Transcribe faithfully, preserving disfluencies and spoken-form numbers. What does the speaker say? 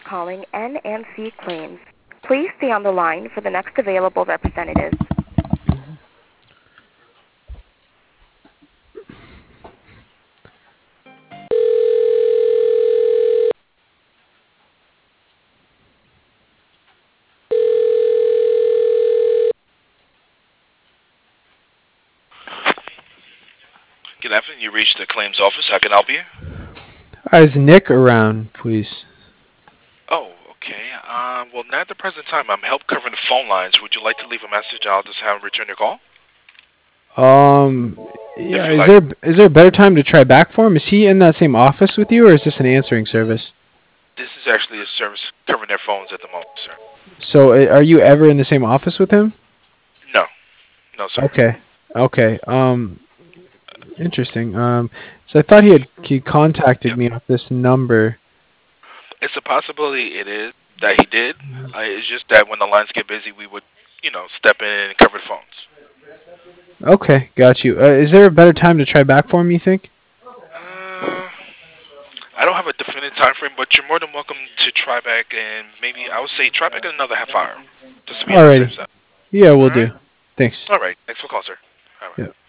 calling N and C Claims. Please stay on the line for the next available representative. Good afternoon. You reached the claims office. How can I help you? Hi, is Nick around, please? Oh, okay. Um, well, not at the present time. I'm help covering the phone lines. Would you like to leave a message? I'll just have him return your call. Um, If yeah. you Is like. there is there a better time to try back for him? Is he in that same office with you, or is this an answering service? This is actually a service covering their phones at the moment, sir. So, uh, are you ever in the same office with him? No. No, sir. Okay. Okay. Um, interesting. Um, so I thought he had he contacted Yep. me off this number. It's a possibility it is that he did. Uh, it's just that when the lines get busy, we would, you know, step in and cover the phones. Okay, got you. Uh, is there a better time to try back for him? You think? Uh, I don't have a definite time frame, but you're more than welcome to try back, and maybe I would say try back in another half hour, just to be on the safe Alrighty. side. Yeah, All we'll right? do. Thanks. All right. Thanks for calling, sir. All right. Yeah.